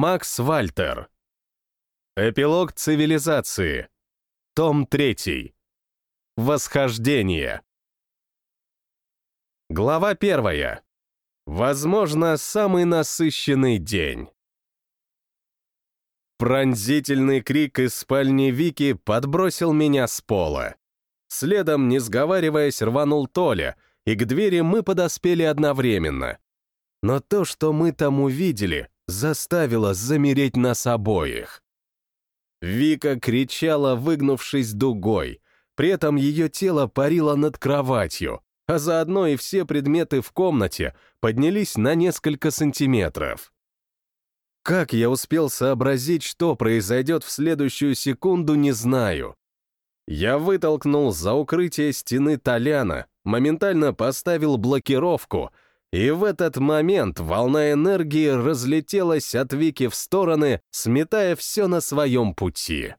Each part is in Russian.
Макс Вальтер. Эпилог цивилизации. Том 3. Восхождение. Глава 1. Возможно, самый насыщенный день. Пронзительный крик из спальни Вики подбросил меня с пола. Следом, не сговариваясь, рванул Толя, и к двери мы подоспели одновременно. Но то, что мы там увидели, заставило замереть нас обоих. Вика кричала, выгнувшись дугой, при этом ее тело парило над кроватью, а заодно и все предметы в комнате поднялись на несколько сантиметров. Как я успел сообразить, что произойдет в следующую секунду, не знаю. Я вытолкнул за укрытие стены Толяна, моментально поставил блокировку, и в этот момент волна энергии разлетелась от Вики в стороны, сметая все на своем пути.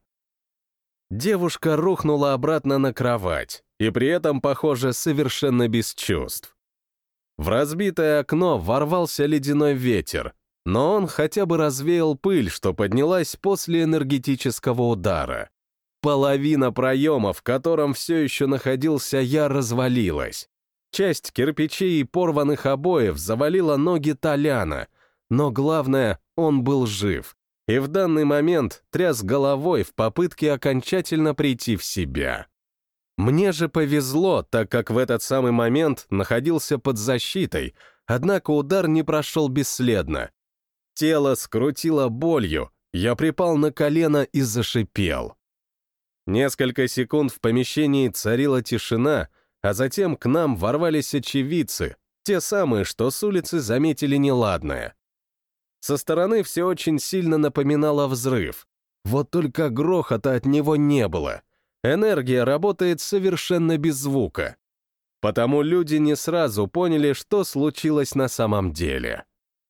Девушка рухнула обратно на кровать, и при этом, похоже, совершенно без чувств. В разбитое окно ворвался ледяной ветер, но он хотя бы развеял пыль, что поднялась после энергетического удара. Половина проема, в котором все еще находился я, развалилась. Часть кирпичей и порванных обоев завалила ноги Толяна, но главное, он был жив, и в данный момент тряс головой в попытке окончательно прийти в себя. Мне же повезло, так как в этот самый момент находился под защитой, однако удар не прошел бесследно. Тело скрутило болью, я припал на колено и зашипел. Несколько секунд в помещении царила тишина, а затем к нам ворвались очевидцы, те самые, что с улицы заметили неладное. Со стороны все очень сильно напоминало взрыв, вот только грохота от него не было. Энергия работает совершенно без звука. Потому люди не сразу поняли, что случилось на самом деле.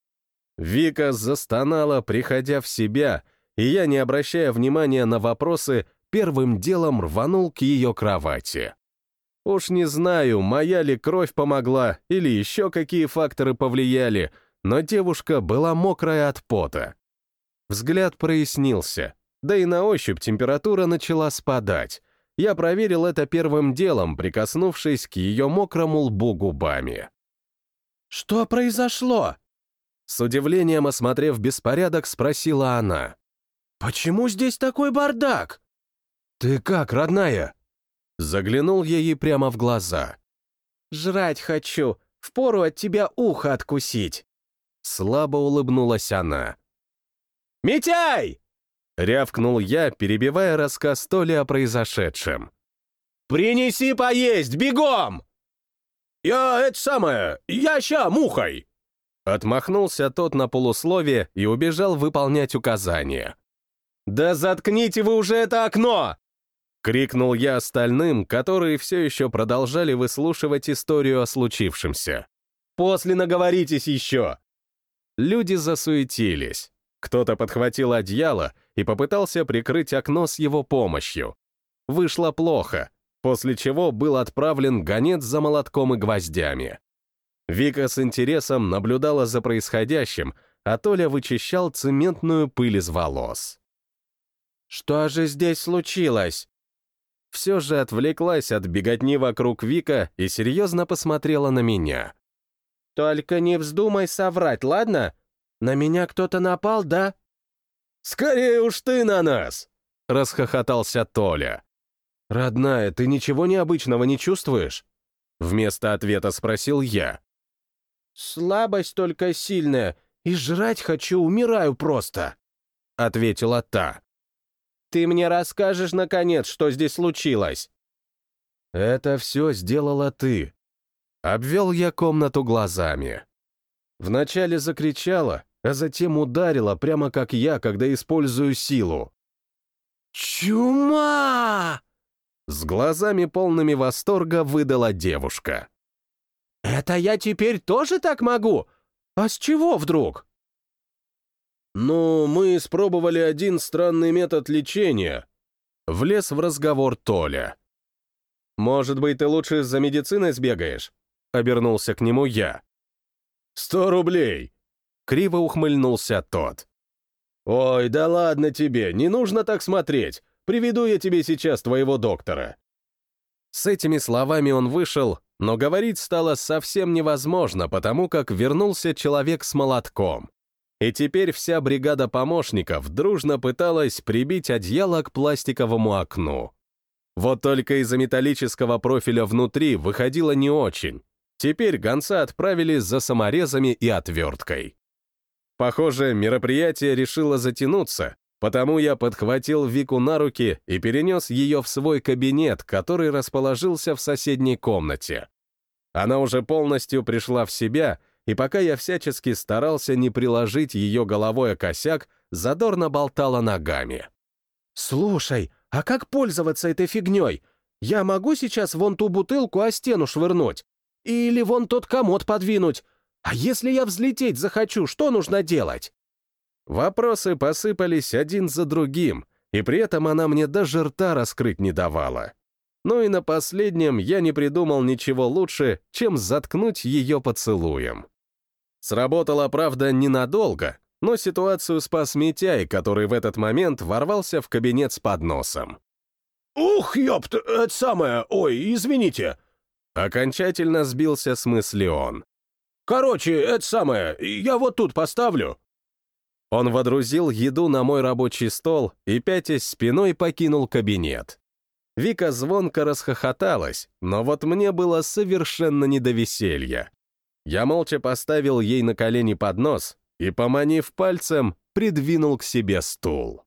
Вика застонала, приходя в себя, и я, не обращая внимания на вопросы, первым делом рванул к ее кровати. Уж не знаю, моя ли кровь помогла или еще какие факторы повлияли, но девушка была мокрая от пота. Взгляд прояснился, да и на ощупь температура начала спадать. Я проверил это первым делом, прикоснувшись к ее мокрому лбу губами. «Что произошло?» С удивлением осмотрев беспорядок, спросила она. «Почему здесь такой бардак?» «Ты как, родная?» Заглянул ей прямо в глаза. «Жрать хочу, впору от тебя ухо откусить». Слабо улыбнулась она. «Митяй!» — рявкнул я, перебивая рассказ Толи о произошедшем. «Принеси поесть, бегом!» «Я ща мухой!» Отмахнулся тот на полусловие и убежал выполнять указания. «Да заткните вы уже это окно!» — крикнул я остальным, которые все еще продолжали выслушивать историю о случившемся. «После наговоритесь еще!» Люди засуетились. Кто-то подхватил одеяло и попытался прикрыть окно с его помощью. Вышло плохо, после чего был отправлен гонец за молотком и гвоздями. Вика с интересом наблюдала за происходящим, а Толя вычищал цементную пыль из волос. «Что же здесь случилось?» Все же отвлеклась от беготни вокруг Вика и серьезно посмотрела на меня. «Только не вздумай соврать, ладно? На меня кто-то напал, да?» «Скорее уж ты на нас!» — расхохотался Толя. «Родная, ты ничего необычного не чувствуешь?» Вместо ответа спросил я. «Слабость только сильная, и жрать хочу, умираю просто», — ответила та. «Ты мне расскажешь, наконец, что здесь случилось?» «Это все сделала ты». Обвел я комнату глазами. Вначале закричала, а затем ударила, прямо как я, когда использую силу. «Чума!» С глазами полными восторга выдала девушка. «Это я теперь тоже так могу? А с чего вдруг?» «Ну, мы испробовали один странный метод лечения», — влез в разговор Толя. «Может быть, ты лучше за медициной сбегаешь?» — обернулся к нему я. 100 рублей!» — криво ухмыльнулся тот. «Ой, да ладно тебе, не нужно так смотреть. Приведу я тебе сейчас твоего доктора». С этими словами он вышел, но говорить стало совсем невозможно, потому как вернулся человек с молотком. И теперь вся бригада помощников дружно пыталась прибить одеяло к пластиковому окну. Вот только из-за металлического профиля внутри выходило не очень. Теперь гонца отправили за саморезами и отверткой. Похоже, мероприятие решило затянуться, потому я подхватил Вику на руки и перенес ее в свой кабинет, который расположился в соседней комнате. Она уже полностью пришла в себя, и пока я всячески старался не приложить ее головой о косяк, задорно болтала ногами. «Слушай, а как пользоваться этой фигней? Я могу сейчас вон ту бутылку о стену швырнуть? Или вон тот комод подвинуть? А если я взлететь захочу, что нужно делать?» Вопросы посыпались один за другим, и при этом она мне даже рта раскрыть не давала. Ну и на последнем я не придумал ничего лучше, чем заткнуть ее поцелуем. Сработало, правда, ненадолго, но ситуацию спас Митяй, который в этот момент ворвался в кабинет с подносом. «Ух, ёпт, это самое, ой, извините!» Окончательно сбился с мысли он. «Короче, это самое, я вот тут поставлю». Он водрузил еду на мой рабочий стол и, пятясь спиной, покинул кабинет. Вика звонко расхохоталась, но вот мне было совершенно не до веселья. Я молча поставил ей на колени поднос и, поманив пальцем, придвинул к себе стул.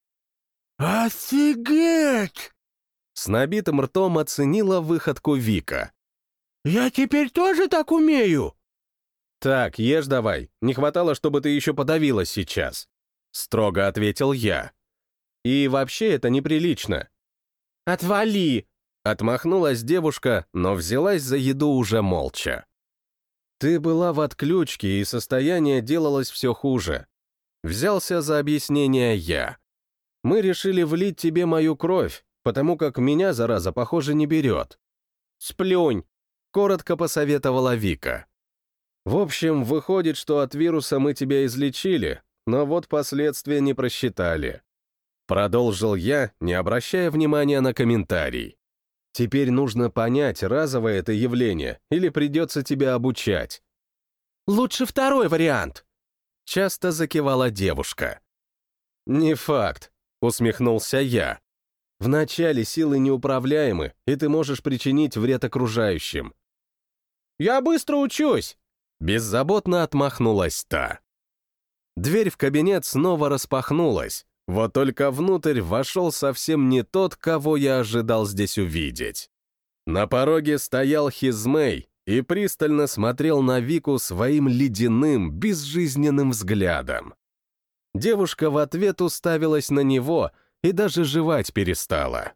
«Офигеть!» С набитым ртом оценила выходку Вика. «Я теперь тоже так умею?» «Так, ешь давай, не хватало, чтобы ты еще подавилась сейчас», — строго ответил я. «И вообще это неприлично». «Отвали!» — отмахнулась девушка, но взялась за еду уже молча. «Ты была в отключке, и состояние делалось все хуже. Взялся за объяснение я. Мы решили влить тебе мою кровь, потому как меня, зараза, похоже, не берет». «Сплюнь!» — коротко посоветовала Вика. «В общем, выходит, что от вируса мы тебя излечили, но вот последствия не просчитали». Продолжил я, не обращая внимания на комментарий. «Теперь нужно понять, разовое это явление, или придется тебя обучать». «Лучше второй вариант!» Часто закивала девушка. «Не факт», — усмехнулся я. «Вначале силы неуправляемы, и ты можешь причинить вред окружающим». «Я быстро учусь!» Беззаботно отмахнулась та. Дверь в кабинет снова распахнулась, вот только внутрь вошел совсем не тот, кого я ожидал здесь увидеть. На пороге стоял Хизмей и пристально смотрел на Вику своим ледяным, безжизненным взглядом. Девушка в ответ уставилась на него и даже жевать перестала.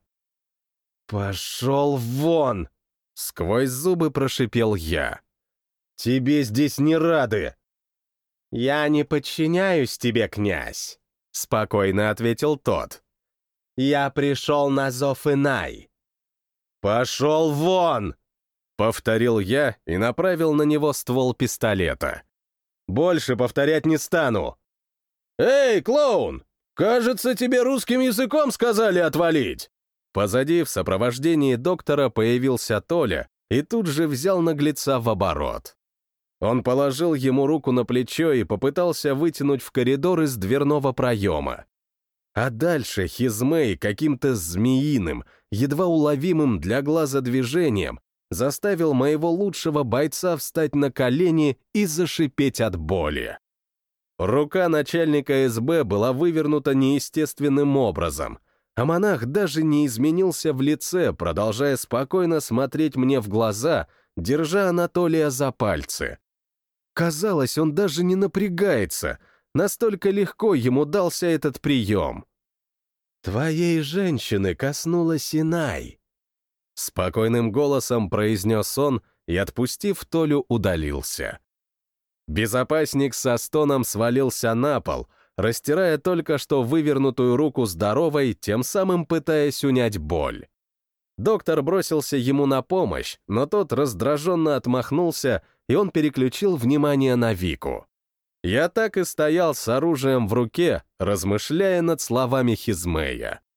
«Пошел вон!» — сквозь зубы прошипел я. «Тебе здесь не рады!» «Я не подчиняюсь тебе, князь», — спокойно ответил тот. «Я пришел на зов Инай». «Пошел вон!» — повторил я и направил на него ствол пистолета. «Больше повторять не стану». «Эй, клоун! Кажется, тебе русским языком сказали отвалить!» Позади в сопровождении доктора появился Толя и тут же взял наглеца в оборот. Он положил ему руку на плечо и попытался вытянуть в коридор из дверного проема. А дальше Хизмей каким-то змеиным, едва уловимым для глаза движением заставил моего лучшего бойца встать на колени и зашипеть от боли. Рука начальника СБ была вывернута неестественным образом, а монах даже не изменился в лице, продолжая спокойно смотреть мне в глаза, держа Анатолия за пальцы. Казалось, он даже не напрягается, настолько легко ему дался этот прием. «Твоей женщины коснулась Инай», — спокойным голосом произнес он и, отпустив Толю, удалился. Безопасник со стоном свалился на пол, растирая только что вывернутую руку здоровой, тем самым пытаясь унять боль. Доктор бросился ему на помощь, но тот раздраженно отмахнулся, и он переключил внимание на Вику. Я так и стоял с оружием в руке, размышляя над словами Хизмея.